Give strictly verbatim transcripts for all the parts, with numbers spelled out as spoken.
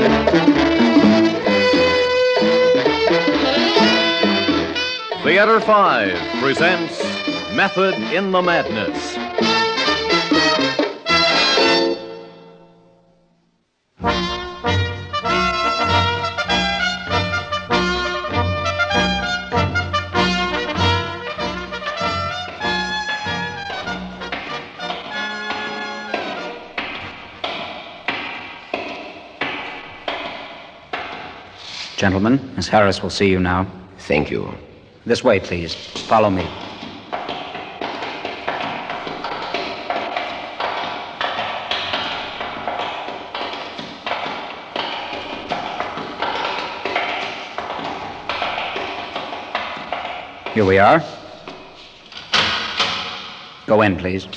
Theater five presents Method in the Madness. Gentlemen, Miss Harris will see you now. Thank you. This way, please. Follow me. Here we are. Go in, please.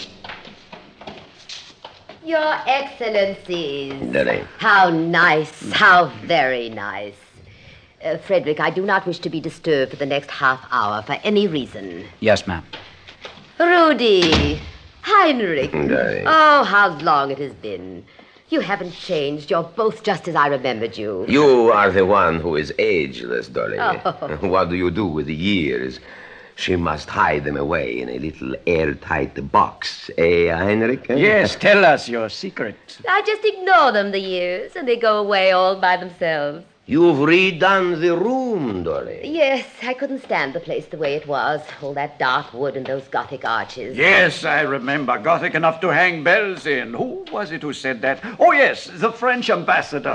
Your Excellencies. Lily. How nice, how very nice. Uh, Frederick, I do not wish to be disturbed for the next half hour for any reason. Yes, ma'am. Rudy. Heinrich. Lily. Oh, how long it has been. You haven't changed. You're both just as I remembered you. You are the one who is ageless, Dolly. Oh. What do you do with the years? She must hide them away in a little airtight box. Eh, Heinrich? Yes, tell us your secret. I just ignore them, the years, and they go away all by themselves. You've redone the room, Dolly. Yes, I couldn't stand the place the way it was. All that dark wood and those Gothic arches. Yes, I remember. Gothic enough to hang bells in. Who was it who said that? Oh, yes, the French ambassador.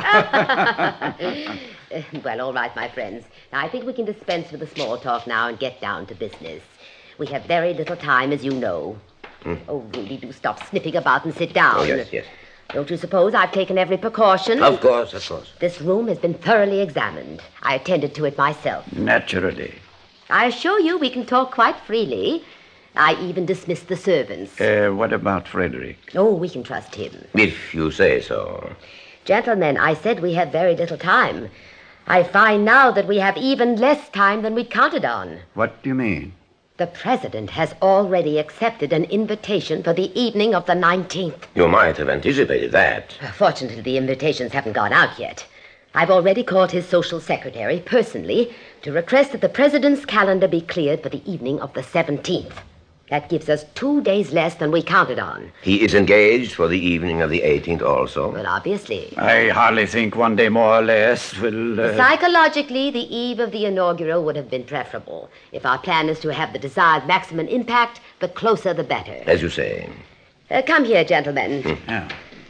Well, all right, my friends. Now, I think we can dispense with the small talk now and get down to business. We have very little time, as you know. Hmm. Oh, Rudy, do stop sniffing about and sit down. Oh, yes, yes. Don't you suppose I've taken every precaution? Of course, of course. This room has been thoroughly examined. I attended to it myself. Naturally. I assure you we can talk quite freely. I even dismissed the servants. Uh, what about Frederick? Oh, we can trust him. If you say so. Gentlemen, I said we have very little time. I find now that we have even less time than we'd counted on. What do you mean? The president has already accepted an invitation for the evening of the nineteenth. You might have anticipated that. Fortunately, the invitations haven't gone out yet. I've already called his social secretary personally to request that the president's calendar be cleared for the evening of the seventeenth. That gives us two days less than we counted on. He is engaged for the evening of the eighteenth also. Well, obviously. I hardly think one day more or less will... Uh... Psychologically, the eve of the inaugural would have been preferable. If our plan is to have the desired maximum impact, the closer the better. As you say. Uh, come here, gentlemen. Hmm. Yeah.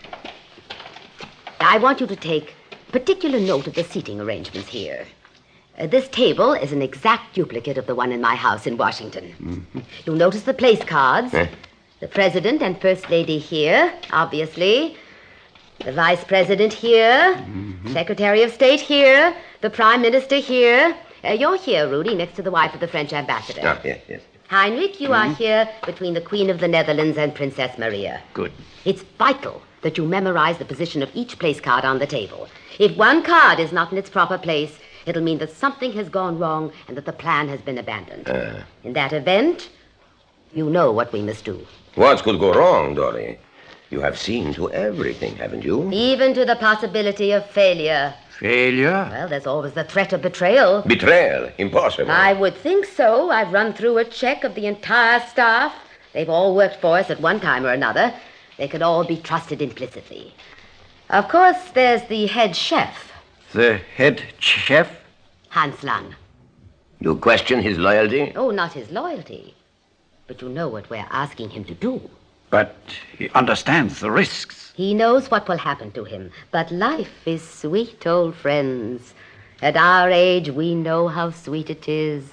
I want you to take particular note of the seating arrangements here. Uh, this table is an exact duplicate of the one in my house in Washington. Mm-hmm. You'll notice the place cards. Eh? The president and first lady here, obviously. The vice president here. Mm-hmm. Secretary of State here. The prime minister here. Uh, you're here, Rudy, next to the wife of the French ambassador. Ah, yes, yes. Heinrich, you mm-hmm. are here between the Queen of the Netherlands and Princess Maria. Good. It's vital that you memorize the position of each place card on the table. If one card is not in its proper place, it'll mean that something has gone wrong and that the plan has been abandoned. Uh, in that event, you know what we must do. What could go wrong, Dolly? You have seen to everything, haven't you? Even to the possibility of failure. Failure? Well, there's always the threat of betrayal. Betrayal? Impossible. I would think so. I've run through a check of the entire staff. They've all worked for us at one time or another. They could all be trusted implicitly. Of course, there's the head chef. The head chef? Hans Lang. You question his loyalty? Oh, not his loyalty. But you know what we're asking him to do. But he understands the risks. He knows what will happen to him. But life is sweet, old friends. At our age, we know how sweet it is.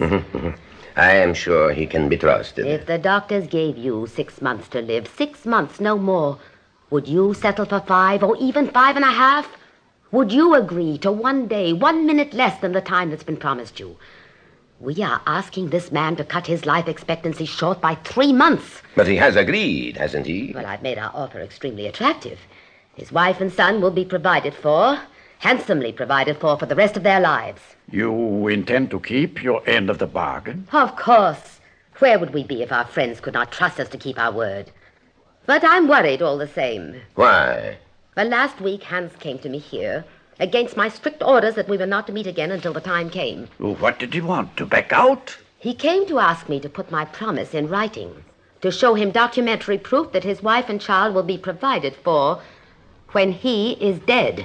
I am sure he can be trusted. If the doctors gave you six months to live, six months, no more, would you settle for five or even five and a half? Would you agree to one day, one minute less than the time that's been promised you? We are asking this man to cut his life expectancy short by three months. But he has agreed, hasn't he? Well, I've made our offer extremely attractive. His wife and son will be provided for, handsomely provided for, for the rest of their lives. You intend to keep your end of the bargain? Of course. Where would we be if our friends could not trust us to keep our word? But I'm worried all the same. Why? Well, last week, Hans came to me here, against my strict orders that we were not to meet again until the time came. Oh, what did he want? To back out? He came to ask me to put my promise in writing, to show him documentary proof that his wife and child will be provided for when he is dead.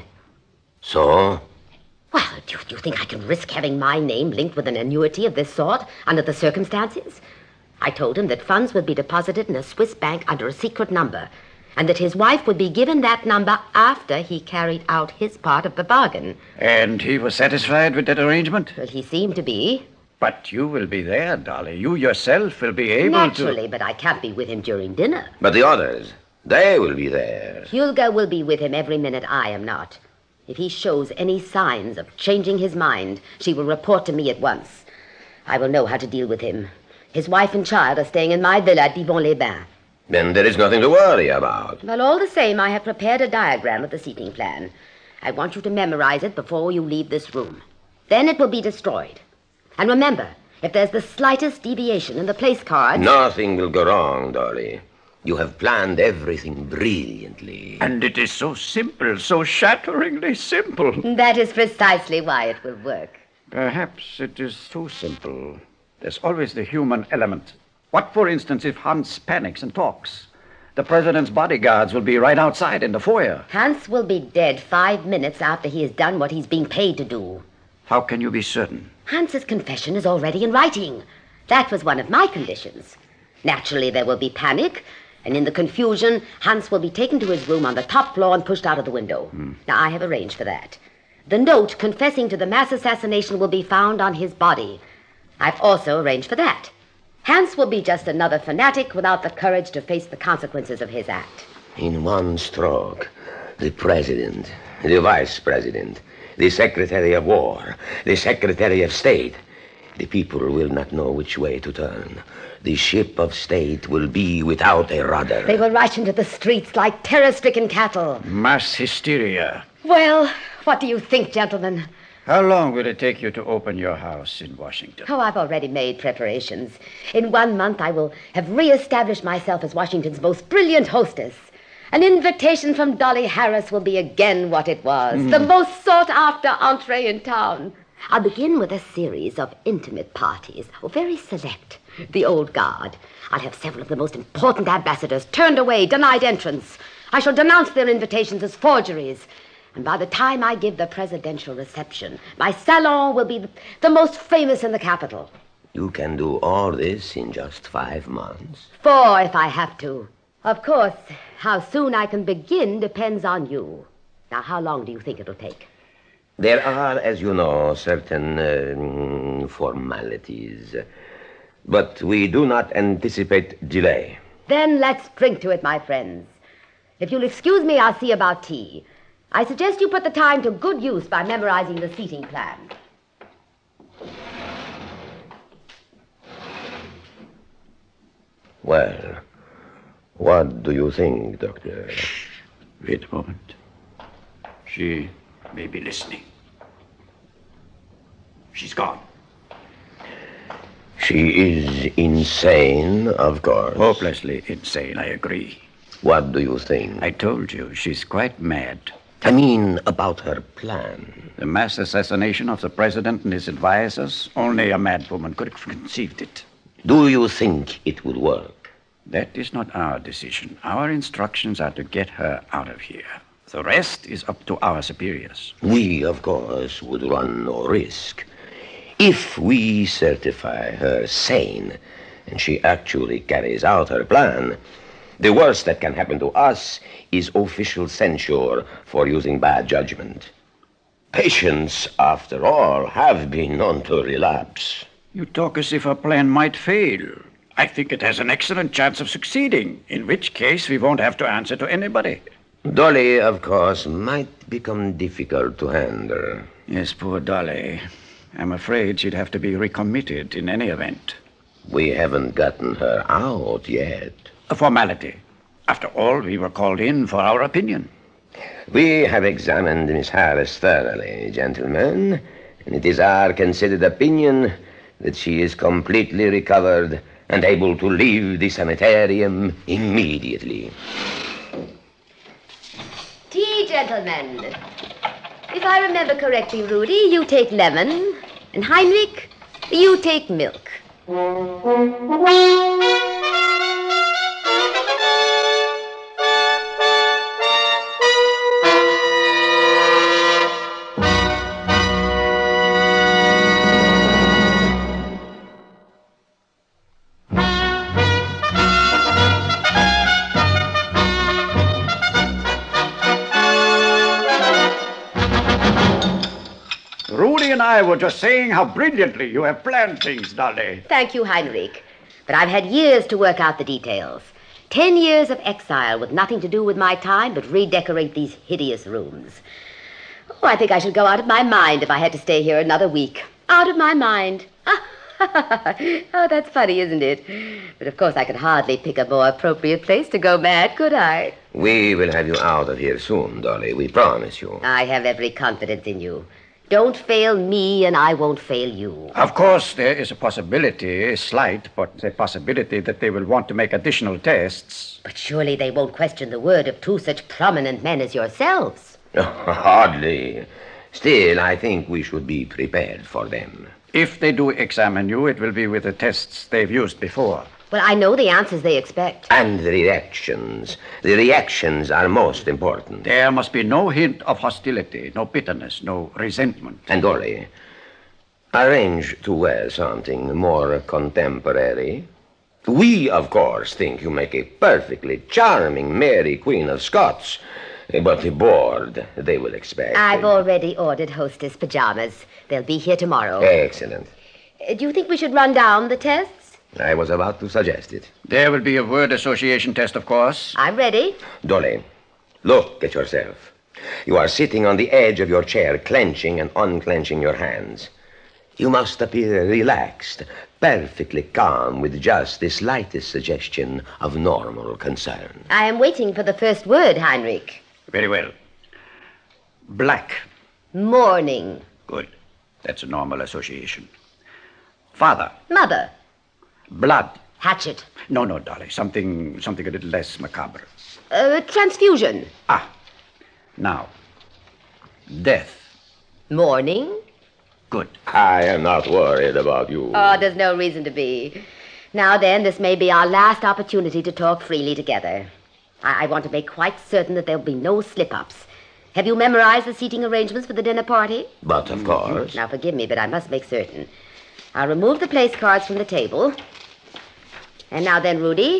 So? Well, do you, do you think I can risk having my name linked with an annuity of this sort under the circumstances? I told him that funds would be deposited in a Swiss bank under a secret number, and that his wife would be given that number after he carried out his part of the bargain. And he was satisfied with that arrangement? Well, he seemed to be. But you will be there, Dolly. You yourself will be able Naturally, to... but I can't be with him during dinner. But the others, they will be there. Hulga will be with him every minute I am not. If he shows any signs of changing his mind, she will report to me at once. I will know how to deal with him. His wife and child are staying in my villa at Divonne-les-Bains. Then there is nothing to worry about. Well, all the same, I have prepared a diagram of the seating plan. I want you to memorize it before you leave this room. Then it will be destroyed. And remember, if there's the slightest deviation in the place cards... Nothing will go wrong, Dolly. You have planned everything brilliantly. And it is so simple, so shatteringly simple. That is precisely why it will work. Perhaps it is too simple. There's always the human element. What, for instance, if Hans panics and talks? The president's bodyguards will be right outside in the foyer. Hans will be dead five minutes after he has done what he's being paid to do. How can you be certain? Hans's confession is already in writing. That was one of my conditions. Naturally, there will be panic, and in the confusion, Hans will be taken to his room on the top floor and pushed out of the window. Hmm. Now, I have arranged for that. The note confessing to the mass assassination will be found on his body. I've also arranged for that. Hans will be just another fanatic without the courage to face the consequences of his act. In one stroke, the president, the vice president, the secretary of war, the secretary of state, the people will not know which way to turn. The ship of state will be without a rudder. They will rush into the streets like terror-stricken cattle. Mass hysteria. Well, what do you think, gentlemen? How long will it take you to open your house in Washington? Oh, I've already made preparations. In one month, I will have reestablished myself as Washington's most brilliant hostess. An invitation from Dolly Harris will be again what it was, mm. the most sought-after entree in town. I'll begin with a series of intimate parties, oh, very select. The old guard. I'll have several of the most important ambassadors turned away, denied entrance. I shall denounce their invitations as forgeries. And by the time I give the presidential reception, my salon will be the most famous in the capital. You can do all this in just five months. Four, if I have to. Of course, how soon I can begin depends on you. Now, how long do you think it'll take? There are, as you know, certain uh, formalities. But we do not anticipate delay. Then let's drink to it, my friends. If you'll excuse me, I'll see about tea. I suggest you put the time to good use by memorizing the seating plan. Well, what do you think, Doctor? Wait a moment. She may be listening. She's gone. She is insane, of course. Hopelessly insane, I agree. What do you think? I told you, she's quite mad. I mean, about her plan. The mass assassination of the president and his advisors, only a mad woman could have conceived it. Do you think it would work? That is not our decision. Our instructions are to get her out of here. The rest is up to our superiors. We, of course, would run no risk. If we certify her sane, and she actually carries out her plan, the worst that can happen to us is official censure for using bad judgment. Patients, after all, have been known to relapse. You talk as if our plan might fail. I think it has an excellent chance of succeeding, in which case we won't have to answer to anybody. Dolly, of course, might become difficult to handle. Yes, poor Dolly. I'm afraid she'd have to be recommitted in any event. We haven't gotten her out yet. A formality. After all, we were called in for our opinion. We have examined Miss Harris thoroughly, gentlemen, and it is our considered opinion that she is completely recovered and able to leave the sanitarium immediately. Tea, gentlemen. If I remember correctly, Rudy, you take lemon, and Heinrich, you take milk. Rudy and I were just saying how brilliantly you have planned things, Dolly. Thank you, Heinrich. But I've had years to work out the details. Ten years of exile with nothing to do with my time but redecorate these hideous rooms. Oh, I think I should go out of my mind if I had to stay here another week. Out of my mind. Oh, that's funny, isn't it? But of course I could hardly pick a more appropriate place to go mad, could I? We will have you out of here soon, Dolly. We promise you. I have every confidence in you. Don't fail me, and I won't fail you. Of course, there is a possibility, slight, but a possibility that they will want to make additional tests. But surely they won't question the word of two such prominent men as yourselves. Hardly. Still, I think we should be prepared for them. If they do examine you, it will be with the tests they've used before. Well, I know the answers they expect. And the reactions. The reactions are most important. There must be no hint of hostility, no bitterness, no resentment. And Dolly, arrange to wear something more contemporary. We, of course, think you make a perfectly charming Mary Queen of Scots. But the board, they will expect. I've already ordered hostess pajamas. They'll be here tomorrow. Excellent. Uh, Do you think we should run down the tests? I was about to suggest it. There will be a word association test, of course. I'm ready. Dolly, look at yourself. You are sitting on the edge of your chair, clenching and unclenching your hands. You must appear relaxed, perfectly calm, with just the slightest suggestion of normal concern. I am waiting for the first word, Heinrich. Very well. Black. Morning. Good. That's a normal association. Father. Mother. Blood. Hatchet. No, no, Dolly. Something, something a little less macabre. Uh, transfusion. Ah. Now. Death. Morning. Good. I am not worried about you. Oh, there's no reason to be. Now then, this may be our last opportunity to talk freely together. I, I want to make quite certain that there'll be no slip-ups. Have you memorized the seating arrangements for the dinner party? But of course. Now, forgive me, but I must make certain. I'll remove the place cards from the table. And now then, Rudy,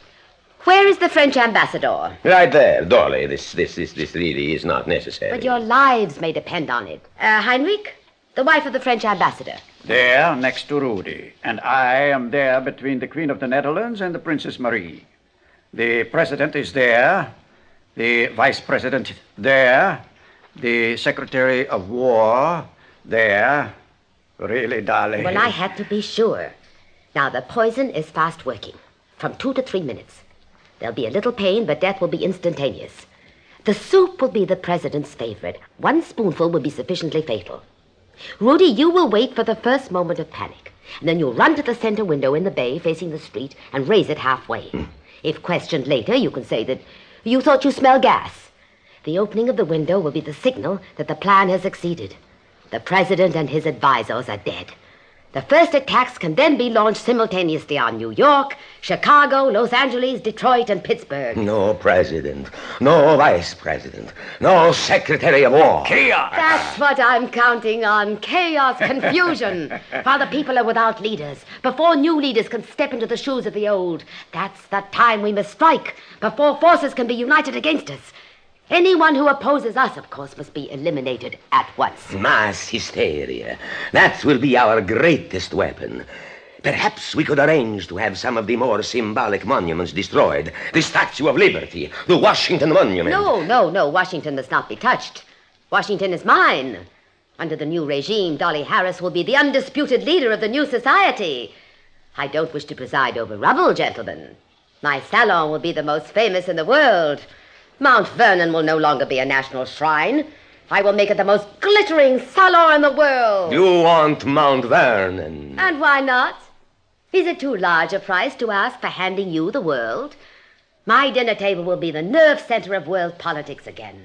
where is the French ambassador? Right there, Dolly. This, this, this, this really is not necessary. But your lives may depend on it. Uh, Heinrich, the wife of the French ambassador. There, next to Rudy. And I am there between the Queen of the Netherlands and the Princess Marie. The President is there. The Vice President there. The Secretary of War there. Really, darling. Well, I had to be sure. Now, the poison is fast working. From two to three minutes. There'll be a little pain, but death will be instantaneous. The soup will be the President's favorite. One spoonful will be sufficiently fatal. Rudy, you will wait for the first moment of panic. And then you'll run to the center window in the bay facing the street and raise it halfway. Mm. If questioned later, you can say that you thought you smelled gas. The opening of the window will be the signal that the plan has succeeded. The President and his advisors are dead. The first attacks can then be launched simultaneously on New York, Chicago, Los Angeles, Detroit, and Pittsburgh. No president, no vice president, no secretary of war. Chaos! That's what I'm counting on. Chaos, confusion. While the people are without leaders, before new leaders can step into the shoes of the old. That's the time we must strike, before forces can be united against us. Anyone who opposes us, of course, must be eliminated at once. Mass hysteria. That will be our greatest weapon. Perhaps we could arrange to have some of the more symbolic monuments destroyed. The Statue of Liberty, the Washington Monument. No, no, no. Washington must not be touched. Washington is mine. Under the new regime, Dolly Harris will be the undisputed leader of the new society. I don't wish to preside over rubble, gentlemen. My salon will be the most famous in the world. Mount Vernon will no longer be a national shrine. I will make it the most glittering salon in the world. You want Mount Vernon? And why not? Is it too large a price to ask for handing you the world? My dinner table will be the nerve center of world politics again.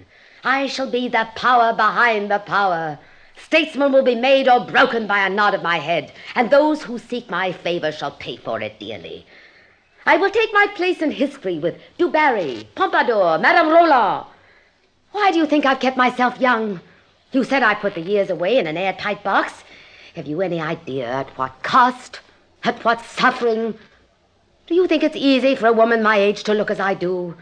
I shall be the power behind the power. Statesmen will be made or broken by a nod of my head, and those who seek my favor shall pay for it dearly. I will take my place in history with Du Barry, Pompadour, Madame Roland. Why do you think I've kept myself young? You said I put the years away in an airtight box. Have you any idea at what cost? At what suffering? Do you think it's easy for a woman my age to look as I do?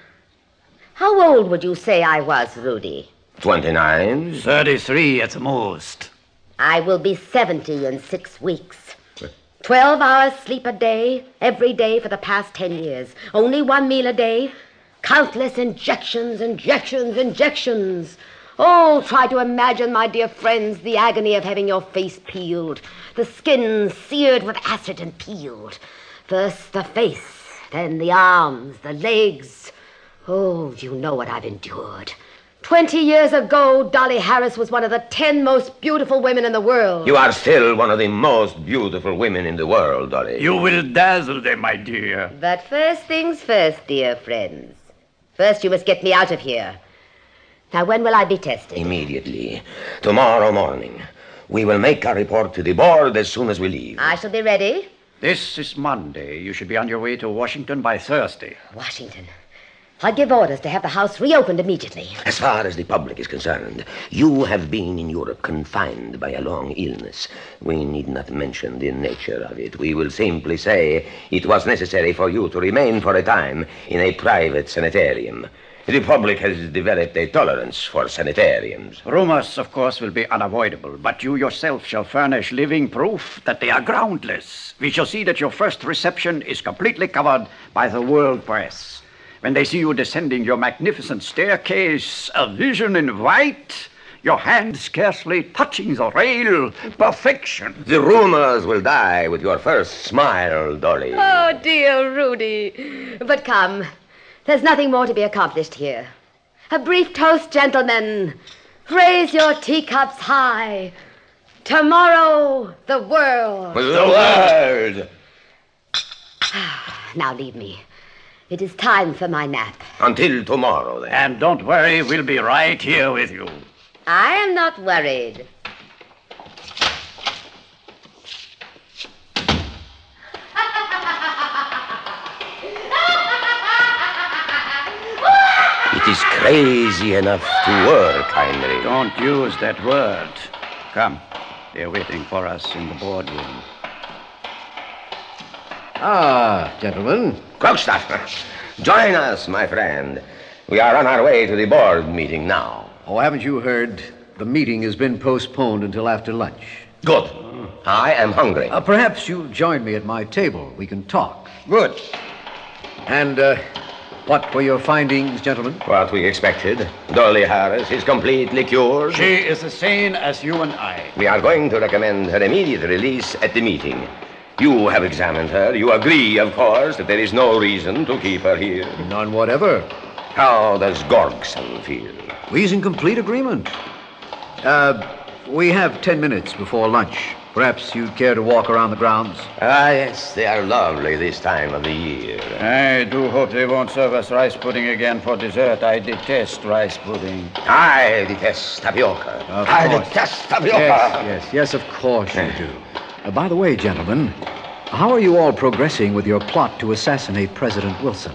How old would you say I was, Rudy? Twenty-nine. Thirty-three at the most. I will be seventy in six weeks. Twelve hours sleep a day, every day for the past ten years. Only one meal a day. Countless injections, injections, injections. Oh, try to imagine, my dear friends, the agony of having your face peeled, the skin seared with acid and peeled. First the face, then the arms, the legs. Oh, you know what I've endured. Twenty years ago, Dolly Harris was one of the ten most beautiful women in the world. You are still one of the most beautiful women in the world, Dolly. You will dazzle them, my dear. But first things first, dear friends. First, you must get me out of here. Now, when will I be tested? Immediately. Tomorrow morning. We will make our report to the board as soon as we leave. I shall be ready. This is Monday. You should be on your way to Washington by Thursday. Washington. I'll give orders to have the house reopened immediately. As far as the public is concerned, you have been in Europe confined by a long illness. We need not mention the nature of it. We will simply say it was necessary for you to remain for a time in a private sanitarium. The public has developed a tolerance for sanitariums. Rumors, of course, will be unavoidable, but you yourself shall furnish living proof that they are groundless. We shall see that your first reception is completely covered by the world press. When they see you descending your magnificent staircase, a vision in white, your hand scarcely touching the rail, perfection. The rumors will die with your first smile, Dolly. Oh, dear Rudy. But come, there's nothing more to be accomplished here. A brief toast, gentlemen. Raise your teacups high. Tomorrow, the world. The world. Now leave me. It is time for my nap. Until tomorrow, then. And don't worry, we'll be right here with you. I am not worried. It is crazy enough to work, Heinrich. Don't use that word. Come, they're waiting for us in the boardroom. Ah, gentlemen. Krogstad, join us, my friend. We are on our way to the board meeting now. Oh, haven't you heard? The meeting has been postponed until after lunch. Good. I am hungry. Uh, perhaps you'll join me at my table. We can talk. Good. And, uh, what were your findings, gentlemen? What we expected. Dolly Harris is completely cured. She is as sane as you and I. We are going to recommend her immediate release at the meeting. You have examined her. You agree, of course, that there is no reason to keep her here. None whatever. How does Gorgson feel? We's in complete agreement. Uh, we have ten minutes before lunch. Perhaps you'd care to walk around the grounds? Ah, yes, they are lovely this time of the year. I do hope they won't serve us rice pudding again for dessert. I detest rice pudding. I detest tapioca. Of I course. detest tapioca. Yes, yes, yes, of course you do. Uh, by the way, gentlemen, how are you all progressing with your plot to assassinate President Wilson?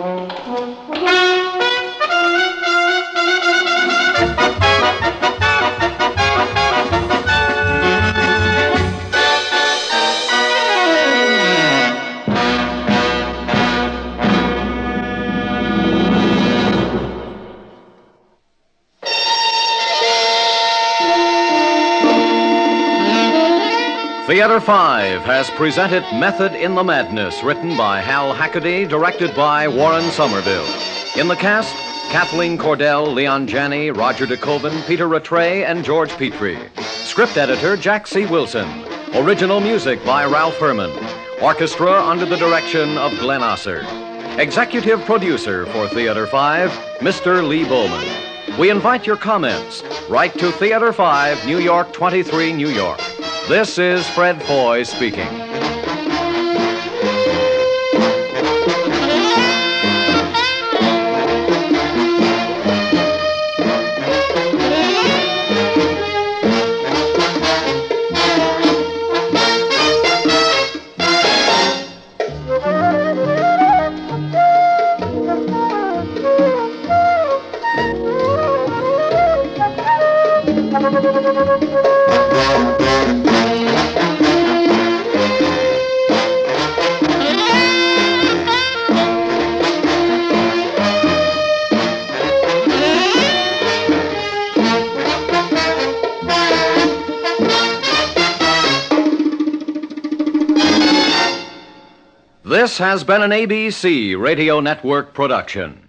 Theater five has presented Method in the Madness, written by Hal Hackaday, directed by Warren Somerville. In the cast, Kathleen Cordell, Leon Janney, Roger DeKoven, Peter Rattray, and George Petrie. Script editor, Jack C. Wilson. Original music by Ralph Herman. Orchestra under the direction of Glenn Osser. Executive producer for Theater five, Mister Lee Bowman. We invite your comments. Write to Theater five, New York twenty-three, New York. This is Fred Foy speaking. This has been an A B C Radio Network production.